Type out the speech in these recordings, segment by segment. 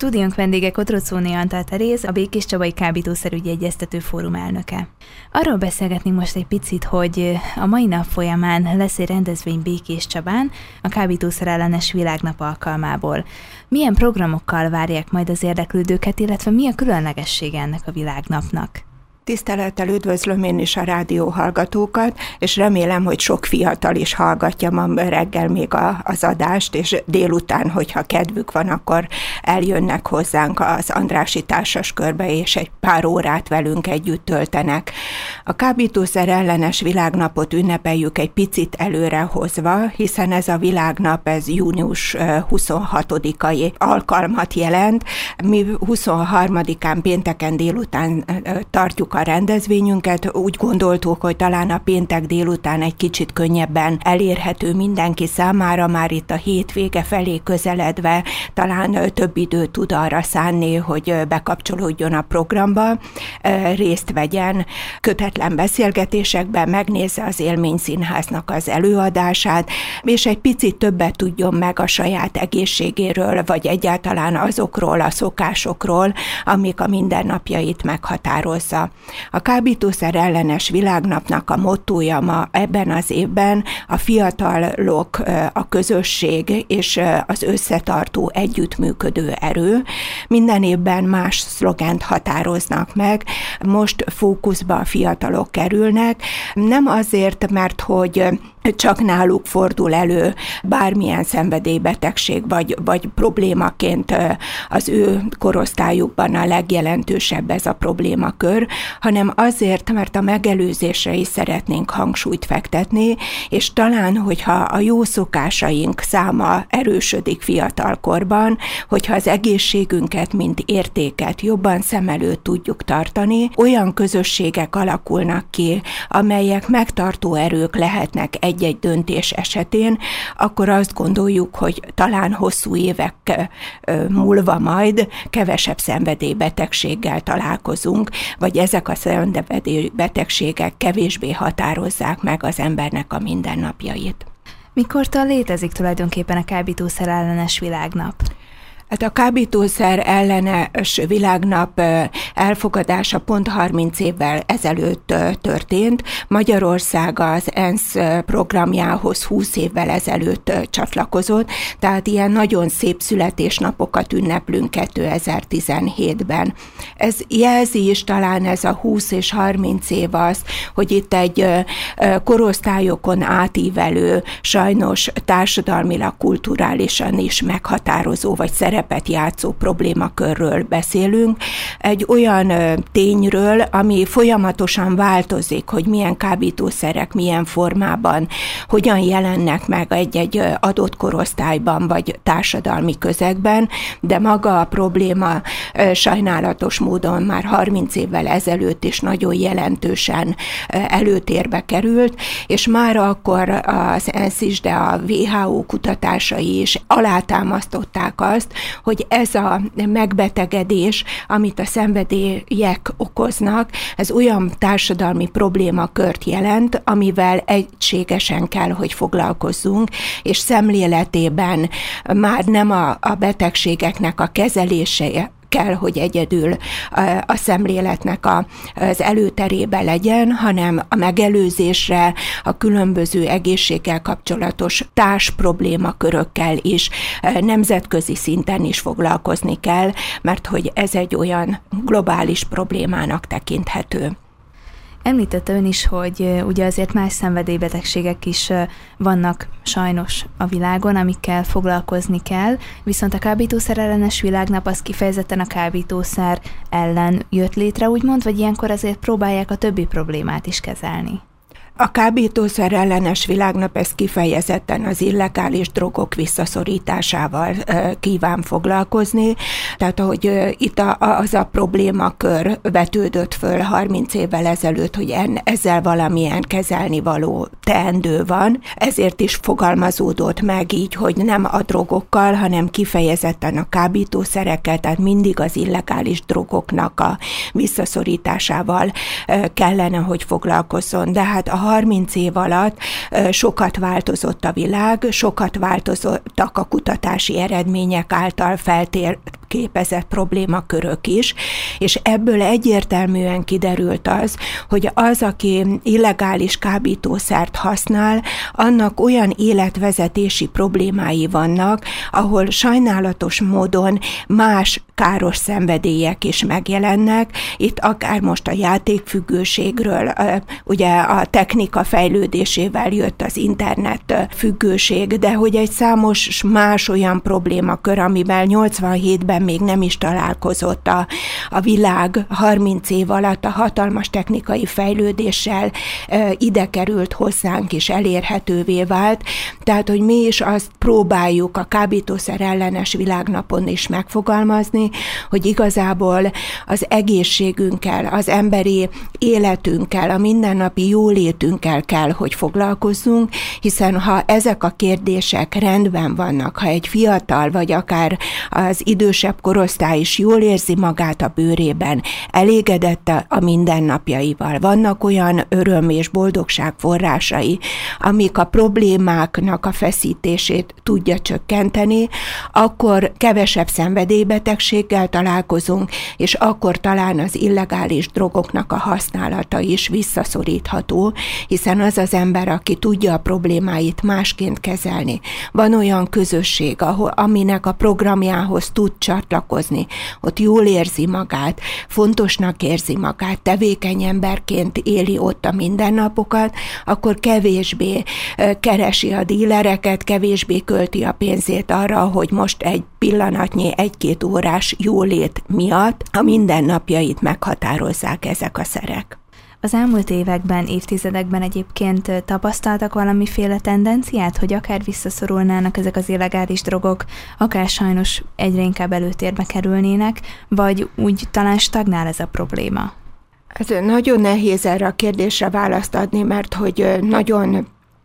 Stúdiónk vendége Kotrocóné Antal Teréz, a Békés Csabai Kábítószerügyi Egyeztető Fórum elnöke. Arról beszélgetnénk most egy picit, hogy a mai nap folyamán lesz egy rendezvény Békés Csabán a kábítószer ellenes világnap alkalmából. Milyen programokkal várják majd az érdeklődőket, illetve mi a különlegessége ennek a világnapnak? Tisztelettel üdvözlöm én is a rádió hallgatókat, és remélem, hogy sok fiatal is hallgatja ma reggel még az adást, és délután, hogyha kedvük van, akkor eljönnek hozzánk az Andrássy Társaskörbe, és egy pár órát velünk együtt töltenek. A kábítószer ellenes világnapot ünnepeljük egy picit előrehozva, hiszen ez a világnap, ez június 26-ai alkalmat jelent. Mi 23-án pénteken délután tartjuk a rendezvényünket, úgy gondoltuk, hogy talán a péntek délután egy kicsit könnyebben elérhető mindenki számára, már itt a hétvége felé közeledve talán több időt tud arra szánni, hogy bekapcsolódjon a programba, részt vegyen kötetlen beszélgetésekben, megnézze az Élményszínháznak az előadását, és egy picit többet tudjon meg a saját egészségéről, vagy egyáltalán azokról a szokásokról, amik a mindennapjait meghatározza. A kábítószer ellenes világnapnak a mottója ma ebben az évben a fiatalok, a közösség és az összetartó együttműködő erő. Minden évben más szlogent határoznak meg, most fókuszba a fiatalok kerülnek, nem azért, mert hogy csak náluk fordul elő bármilyen szenvedélybetegség vagy problémaként az ő korosztályukban a legjelentősebb ez a problémakör, hanem azért, mert a megelőzésre is szeretnénk hangsúlyt fektetni, és talán, hogyha a jó szokásaink száma erősödik fiatalkorban, hogyha az egészségünket, mint értéket jobban szem előtt tudjuk tartani, olyan közösségek alakulnak ki, amelyek megtartó erők lehetnek egy-egy döntés esetén, akkor azt gondoljuk, hogy talán hosszú évek múlva majd kevesebb szenvedélybetegséggel találkozunk, vagy ezek a szenvedélybetegségek kevésbé határozzák meg az embernek a mindennapjait. Mikortól létezik tulajdonképpen a kábítószer ellenes világnap? Hát a kábítószer ellenes világnap elfogadása pont 30 évvel ezelőtt történt. Magyarország az ENSZ programjához 20 évvel ezelőtt csatlakozott, tehát ilyen nagyon szép születésnapokat ünneplünk 2017-ben. Ez jelzi is talán ez a 20 és 30 év az, hogy itt egy korosztályokon átívelő, sajnos társadalmilag, kulturálisan is meghatározó vagy szerepet játszó problémakörről beszélünk, egy olyan tényről, ami folyamatosan változik, hogy milyen kábítószerek, milyen formában, hogyan jelennek meg egy-egy adott korosztályban vagy társadalmi közegben, de maga a probléma sajnálatos módon már 30 évvel ezelőtt is nagyon jelentősen előtérbe került, és már akkor az ENSZ is, de a WHO kutatásai is alátámasztották azt, hogy ez a megbetegedés, amit a szenvedélyek okoznak, ez olyan társadalmi problémakört jelent, amivel egységesen kell, hogy foglalkozzunk, és szemléletében már nem a betegségeknek a kezelése kell, hogy egyedül a szemléletnek az előterébe legyen, hanem a megelőzésre, a különböző egészséggel kapcsolatos társ problémakörökkel is nemzetközi szinten is foglalkozni kell, mert hogy ez egy olyan globális problémának tekinthető. Említette ön is, hogy ugye azért más szenvedélybetegségek is vannak sajnos a világon, amikkel foglalkozni kell, viszont a kábítószer ellenes világnap az kifejezetten a kábítószer ellen jött létre, úgymond, vagy ilyenkor azért próbálják a többi problémát is kezelni? A kábítószer ellenes világnap ez kifejezetten az illegális drogok visszaszorításával kíván foglalkozni. Tehát, hogy itt az a problémakör vetődött föl 30 évvel ezelőtt, hogy ezzel valamilyen kezelnivaló teendő van. Ezért is fogalmazódott meg így, hogy nem a drogokkal, hanem kifejezetten a kábítószerekkel, tehát mindig az illegális drogoknak a visszaszorításával kellene, hogy foglalkozzon. De hát a 30 év alatt sokat változott a világ, sokat változottak a kutatási eredmények által képezett problémakörök is, és ebből egyértelműen kiderült az, hogy az, aki illegális kábítószert használ, annak olyan életvezetési problémái vannak, ahol sajnálatos módon más káros szenvedélyek is megjelennek. Itt akár most a játékfüggőségről, ugye a technika fejlődésével jött az internet függőség, de hogy egy számos más olyan problémakör, amivel 87-ben még nem is találkozott a világ 30 év alatt a hatalmas technikai fejlődéssel ide került hozzánk és elérhetővé vált. Tehát, hogy mi is azt próbáljuk a kábítószer ellenes világnapon is megfogalmazni, hogy igazából az egészségünkkel, az emberi életünkkel, a mindennapi jólétünkkel kell, hogy foglalkozzunk, hiszen ha ezek a kérdések rendben vannak, ha egy fiatal vagy akár az idősebb korosztály is jól érzi magát a bőrében, elégedett a mindennapjaival, vannak olyan öröm és boldogság forrásai, amik a problémáknak a feszítését tudja csökkenteni, akkor kevesebb szenvedélybetegséggel találkozunk, és akkor talán az illegális drogoknak a használata is visszaszorítható, hiszen az az ember, aki tudja a problémáit másként kezelni. Van olyan közösség, aminek a programjához tud csatlakozni, ott jól érzi magát, fontosnak érzi magát, tevékeny emberként éli ott a mindennapokat, akkor kevésbé keresi a dílereket, kevésbé költi a pénzét arra, hogy most egy pillanatnyi, 1-2 órás jólét miatt a mindennapjait meghatározzák ezek a szerek. Az elmúlt években, évtizedekben egyébként tapasztaltak valamiféle tendenciát, hogy akár visszaszorulnának ezek az illegális drogok, akár sajnos egyre inkább előtérbe kerülnének, vagy úgy talán stagnál ez a probléma? Ez nagyon nehéz erre a kérdésre választ adni, mert hogy nagyon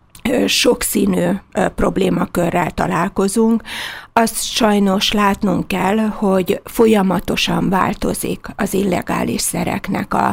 sokszínű problémakörrel találkozunk. Azt sajnos látnunk kell, hogy folyamatosan változik az illegális szereknek a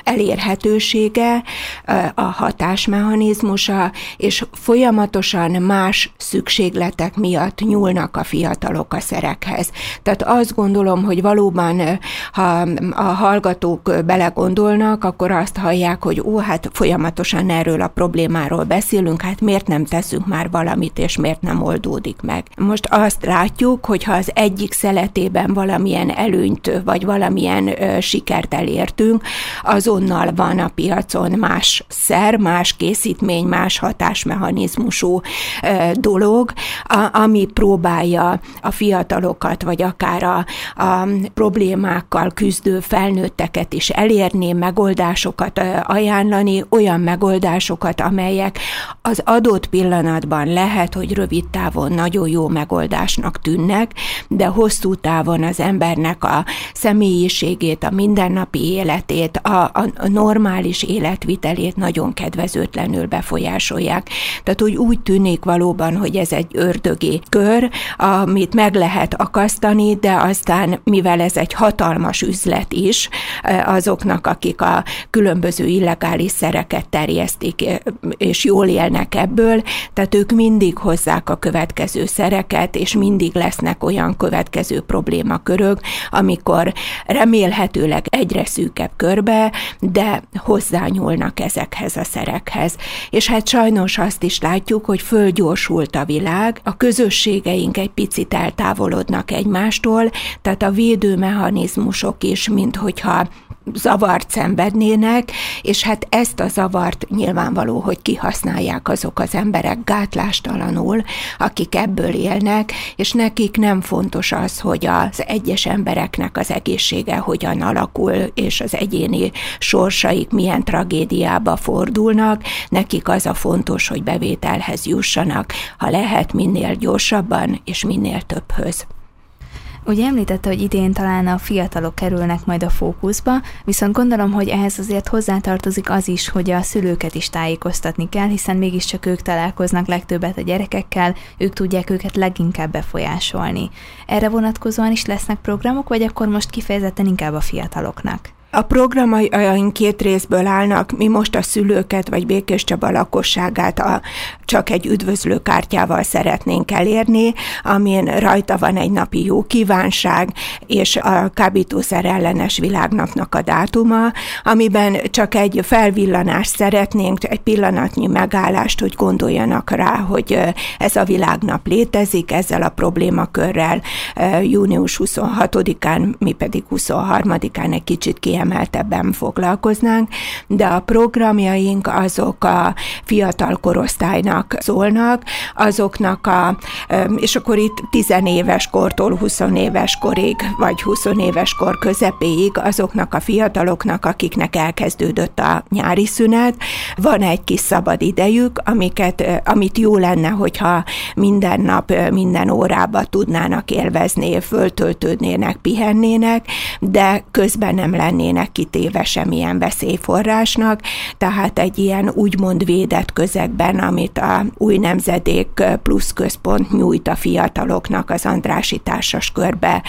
elérhetősége, a hatásmechanizmusa, és folyamatosan más szükségletek miatt nyúlnak a fiatalok a szerekhez. Tehát azt gondolom, hogy valóban, ha a hallgatók belegondolnak, akkor azt hallják, hogy hát folyamatosan erről a problémáról beszélünk, hát miért nem teszünk már valamit, és miért nem oldódik meg. Most azt látjuk, hogy ha az egyik szeletében valamilyen előnyt, vagy valamilyen sikert elértünk, azonnal van a piacon más szer, más készítmény, más hatásmechanizmusú dolog, ami próbálja a fiatalokat, vagy akár a problémákkal küzdő felnőtteket is elérni, megoldásokat ajánlani, olyan megoldásokat, amelyek az adott pillanatban lehet, hogy rövid távon nagyon jó megoldásnak tűnnek, de hosszú távon az embernek a személyiségét, a mindennapi életét, a normális életvitelét nagyon kedvezőtlenül befolyásolják. Tehát úgy tűnik valóban, hogy ez egy ördögi kör, amit meg lehet akasztani, de aztán, mivel ez egy hatalmas üzlet is, azoknak, akik a különböző illegális szereket terjesztik, és jól élnek ebből, tehát ők mindig hozzák a következő szereket, és mindig lesznek olyan következő problémakörök, amikor remélhetőleg egyre szűkebb körbe, de hozzányúlnak ezekhez a szerekhez. És hát sajnos azt is látjuk, hogy fölgyorsult a világ, a közösségeink egy picit eltávolodnak egymástól, tehát a védőmechanizmusok is, minthogyha zavart szenvednének, és hát ezt a zavart nyilvánvaló, hogy kihasználják azok az emberek gátlástalanul, akik ebből élnek, és nekik nem fontos az, hogy az egyes embereknek az egészsége hogyan alakul, és az egyéni sorsaik milyen tragédiába fordulnak, nekik az a fontos, hogy bevételhez jussanak, ha lehet minél gyorsabban, és minél többhöz. Ugye említette, hogy idén talán a fiatalok kerülnek majd a fókuszba, viszont gondolom, hogy ehhez azért hozzátartozik az is, hogy a szülőket is tájékoztatni kell, hiszen mégiscsak ők találkoznak legtöbbet a gyerekekkel, ők tudják őket leginkább befolyásolni. Erre vonatkozóan is lesznek programok, vagy akkor most kifejezetten inkább a fiataloknak? A programjaink 2 részből állnak, mi most a szülőket vagy Békéscsaba lakosságát csak egy üdvözlőkártyával szeretnénk elérni, amin rajta van egy napi jó kívánság, és a kábítószer ellenes világnapnak a dátuma, amiben csak egy felvillanást szeretnénk, egy pillanatnyi megállást, hogy gondoljanak rá, hogy ez a világnap létezik, ezzel a problémakörrel június 26-án, mi pedig 23-án egy kicsit kiemeltebben foglalkoznánk, de a programjaink azok a fiatal korosztálynak szólnak, azoknak és akkor itt 10 éves kortól 20 éves korig, vagy 20 éves kor közepéig azoknak a fiataloknak, akiknek elkezdődött a nyári szünet, van egy kis szabad idejük, amit jó lenne, hogyha minden nap, minden órába tudnának élvezni, föltöltődnének, pihennének, de közben nem lennének kitéve semmilyen veszélyforrásnak, tehát egy ilyen úgymond védett közegben, amit a Új Nemzedék Plusz Központ nyújt a fiataloknak az Andrássy Társaskörbe,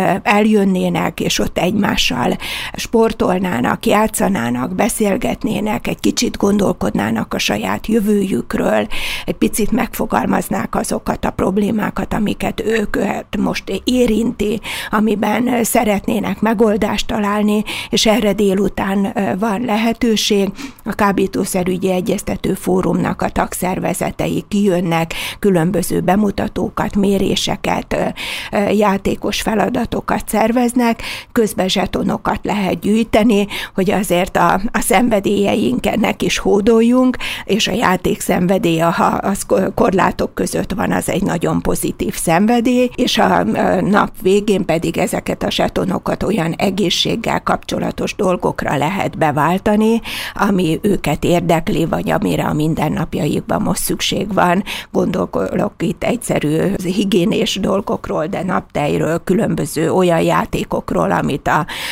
eljönnének, és ott egymással sportolnának, játszanának, beszélgetnének, egy kicsit gondolkodnának a saját jövőjükről, egy picit megfogalmaznák azokat a problémákat, amiket őket most érinti, amiben szeretnének megoldást találni, és erre délután van lehetőség. A Kábítószerügyi Egyeztető Fórumnak a tagszervezetei kijönnek, különböző bemutatókat, méréseket, játékos feladatokat szerveznek, közben zsetonokat lehet gyűjteni, hogy azért a szenvedélyeinknek is hódoljunk, és a játékszenvedély, ha az korlátok között van, az egy nagyon pozitív szenvedély, és a nap végén pedig ezeket a zsetonokat olyan egészséggel kapcsolatos dolgokra lehet beváltani, ami őket érdekli, vagy amire a mindennapjaikban most szükség van. Gondolok itt egyszerű higiénés dolgokról, de naptejről, különböző olyan játékokról, amit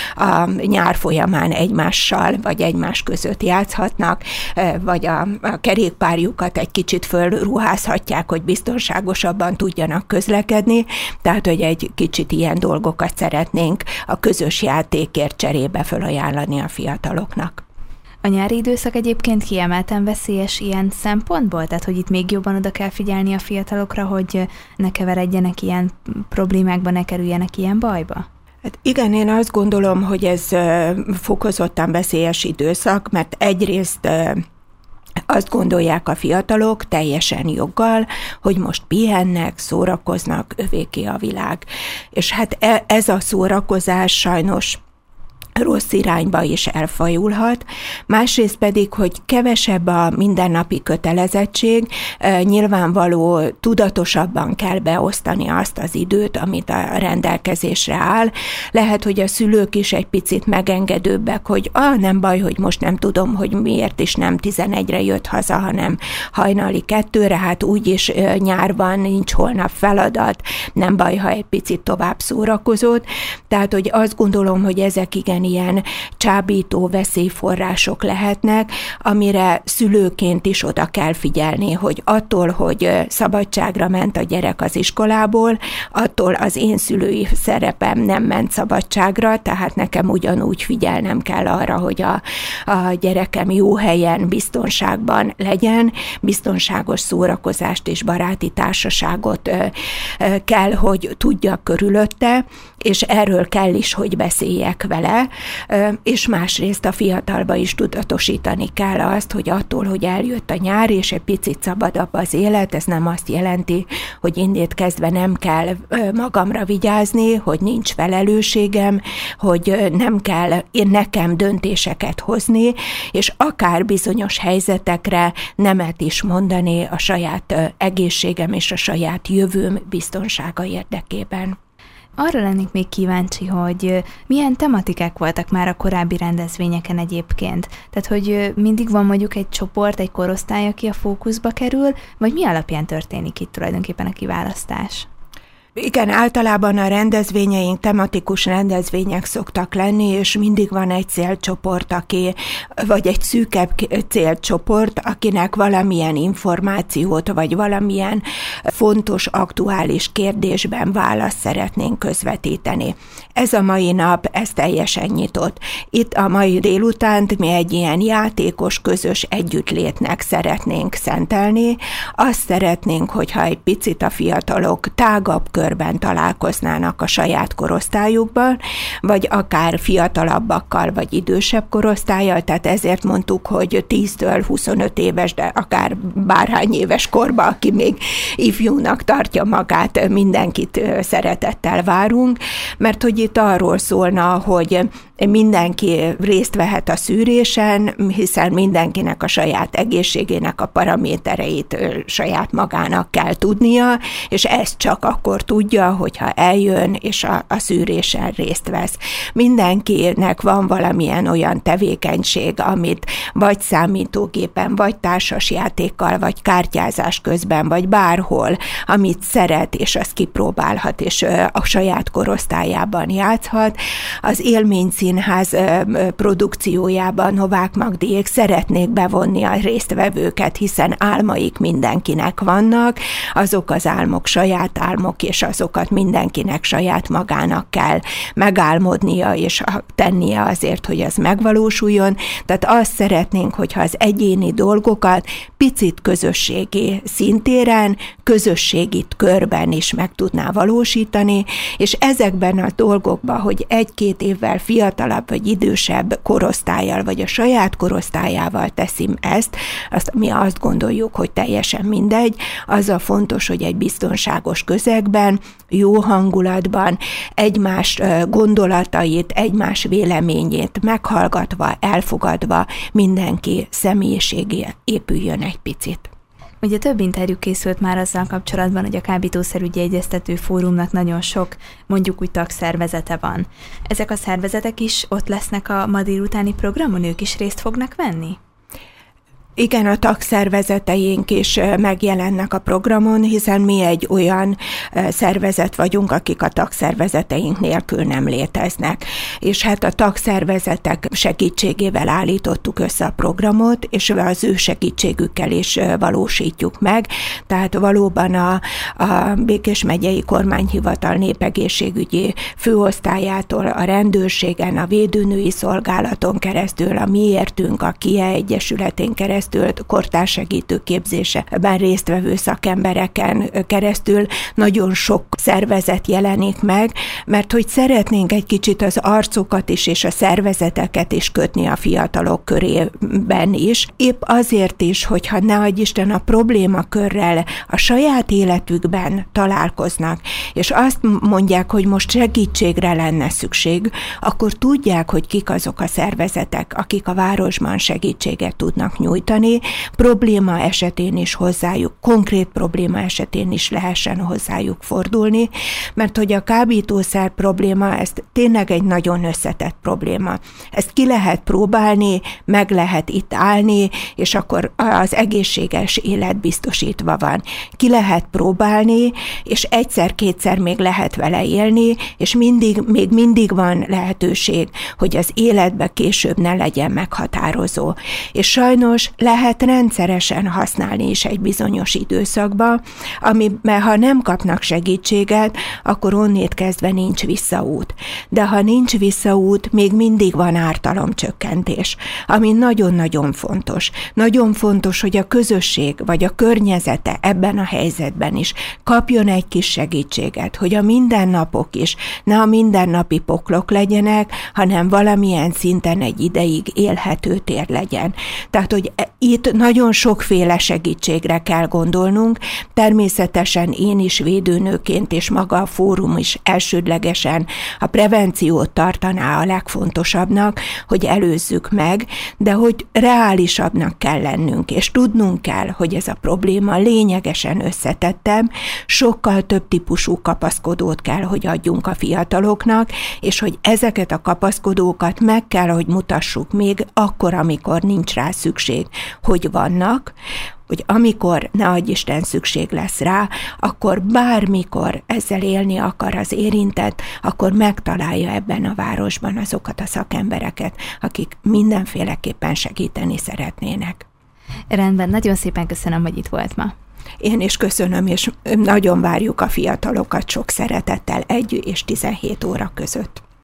a nyár folyamán egymással, vagy egymás között játszhatnak, vagy a kerékpárjukat egy kicsit fölruházhatják, hogy biztonságosabban tudjanak közlekedni, tehát, hogy egy kicsit ilyen dolgokat szeretnénk a közös játékért cserébe felajánlani a fiataloknak. A nyári időszak egyébként kiemelten veszélyes ilyen szempontból? Tehát, hogy itt még jobban oda kell figyelni a fiatalokra, hogy ne keveredjenek ilyen problémákba, ne kerüljenek ilyen bajba? Hát igen, én azt gondolom, hogy ez fokozottan veszélyes időszak, mert egyrészt azt gondolják a fiatalok teljesen joggal, hogy most pihennek, szórakoznak, övéké a világ. És hát ez a szórakozás sajnos rossz irányba is elfajulhat. Másrészt pedig, hogy kevesebb a mindennapi kötelezettség, nyilvánvaló tudatosabban kell beosztani azt az időt, amit a rendelkezésre áll. Lehet, hogy a szülők is egy picit megengedőbbek, hogy nem baj, hogy most nem tudom, hogy miért is nem 11-re jött haza, hanem hajnali 2-re, hát úgyis nyár van, nincs holnap feladat, nem baj, ha egy picit tovább szórakozott. Tehát, hogy azt gondolom, hogy ezek igen ilyen csábító veszélyforrások lehetnek, amire szülőként is oda kell figyelni, hogy attól, hogy szabadságra ment a gyerek az iskolából, attól az én szülői szerepem nem ment szabadságra, tehát nekem ugyanúgy figyelnem kell arra, hogy a gyerekem jó helyen, biztonságban legyen, biztonságos szórakozást és baráti társaságot kell, hogy tudjak körülötte, és erről kell is, hogy beszéljek vele, és másrészt a fiatalba is tudatosítani kell azt, hogy attól, hogy eljött a nyár, és egy picit szabadabb az élet, ez nem azt jelenti, hogy innét kezdve nem kell magamra vigyázni, hogy nincs felelősségem, hogy nem kell nekem döntéseket hozni, és akár bizonyos helyzetekre nemet is mondani a saját egészségem és a saját jövőm biztonsága érdekében. Arra lennék még kíváncsi, hogy milyen tematikák voltak már a korábbi rendezvényeken egyébként? Tehát, hogy mindig van mondjuk egy csoport, egy korosztály, aki a fókuszba kerül, vagy mi alapján történik itt tulajdonképpen a kiválasztás? Igen, általában a rendezvényeink tematikus rendezvények szoktak lenni, és mindig van egy célcsoport, vagy egy szűkebb célcsoport, akinek valamilyen információt, vagy valamilyen fontos, aktuális kérdésben választ szeretnénk közvetíteni. Ez a mai nap, ez teljesen nyitott. Itt a mai délutánt mi egy ilyen játékos, közös együttlétnek szeretnénk szentelni. Azt szeretnénk, hogyha egy picit a fiatalok tágabb körben találkoznának a saját korosztályukban, vagy akár fiatalabbakkal, vagy idősebb korosztállyal, tehát ezért mondtuk, hogy 10-től 25 éves, de akár bárhány éves korba, aki még ifjúnak tartja magát, mindenkit szeretettel várunk, mert hogy itt arról szólna, hogy mindenki részt vehet a szűrésen, hiszen mindenkinek a saját egészségének a paramétereit saját magának kell tudnia, és ezt csak akkor tudja, hogyha eljön és a szűrésen részt vesz. Mindenkinek van valamilyen olyan tevékenység, amit vagy számítógépen, vagy társasjátékkal, vagy kártyázás közben, vagy bárhol, amit szeret, és azt kipróbálhat, és a saját korosztályában játszhat. Az Élményszínház produkciójában Novák Magdiék szeretnék bevonni a résztvevőket, hiszen álmaik mindenkinek vannak, azok az álmok saját álmok, és azokat mindenkinek saját magának kell megálmodnia, és tennie azért, hogy az megvalósuljon. Tehát azt szeretnénk, hogyha az egyéni dolgokat picit közösségi szintéren, közösségi körben is meg tudná valósítani, és ezekben a dolgokban, hogy 1-2 évvel fiatalabb vagy idősebb korosztállyal, vagy a saját korosztályával teszim ezt, mi azt gondoljuk, hogy teljesen mindegy, az a fontos, hogy egy biztonságos közegben, jó hangulatban, egymás gondolatait, egymás véleményét meghallgatva, elfogadva mindenki személyisége épüljön egy picit. Ugye több interjú készült már azzal kapcsolatban, hogy a kábítószerügyi egyeztető fórumnak nagyon sok, mondjuk úgy tagszervezete van. Ezek a szervezetek is ott lesznek a ma délutáni programon, ők is részt fognak venni? Igen, a tagszervezeteink is megjelennek a programon, hiszen mi egy olyan szervezet vagyunk, akik a tagszervezeteink nélkül nem léteznek. És hát a tagszervezetek segítségével állítottuk össze a programot, és az ő segítségükkel is valósítjuk meg. Tehát valóban a Békés megyei kormányhivatal népegészségügyi főosztályától, a rendőrségen, a védőnői szolgálaton keresztül, a Miértünk, a KIE Egyesületén keresztül, kortárssegítő képzésben résztvevő szakembereken keresztül nagyon sok szervezet jelenik meg, mert hogy szeretnénk egy kicsit az arcokat is és a szervezeteket is kötni a fiatalok körében is. Épp azért is, hogyha ne adj Isten a problémakörrel a saját életükben találkoznak, és azt mondják, hogy most segítségre lenne szükség, akkor tudják, hogy kik azok a szervezetek, akik a városban segítséget tudnak nyújtani, probléma esetén is hozzájuk, konkrét probléma esetén is lehessen hozzájuk fordulni, mert hogy a kábítószer probléma, ez tényleg egy nagyon összetett probléma. Ezt ki lehet próbálni, meg lehet itt állni, és akkor az egészséges élet biztosítva van. Ki lehet próbálni, és egyszer-kétszer még lehet vele élni, és még mindig van lehetőség, hogy az életbe később ne legyen meghatározó. És sajnos lehet rendszeresen használni is egy bizonyos időszakban, mert ha nem kapnak segítséget, akkor onnét kezdve nincs visszaút. De ha nincs visszaút, még mindig van ártalomcsökkentés, ami nagyon-nagyon fontos. Nagyon fontos, hogy a közösség vagy a környezete ebben a helyzetben is kapjon egy kis segítséget, hogy a mindennapok is ne a mindennapi poklok legyenek, hanem valamilyen szinten egy ideig élhető tér legyen. Tehát, hogy itt nagyon sokféle segítségre kell gondolnunk. Természetesen én is védőnőként, és maga a fórum is elsődlegesen a prevenciót tartaná a legfontosabbnak, hogy előzzük meg, de hogy reálisabbnak kell lennünk, és tudnunk kell, hogy ez a probléma lényegesen összetettebb, sokkal több típusú kapaszkodót kell, hogy adjunk a fiataloknak, és hogy ezeket a kapaszkodókat meg kell, hogy mutassuk még akkor, amikor nincs rá szükség, hogy vannak, hogy amikor, ne adj Isten, szükség lesz rá, akkor bármikor ezzel élni akar az érintett, akkor megtalálja ebben a városban azokat a szakembereket, akik mindenféleképpen segíteni szeretnének. Rendben, nagyon szépen köszönöm, hogy itt volt ma. Én is köszönöm, és nagyon várjuk a fiatalokat sok szeretettel 1 és 17 óra között.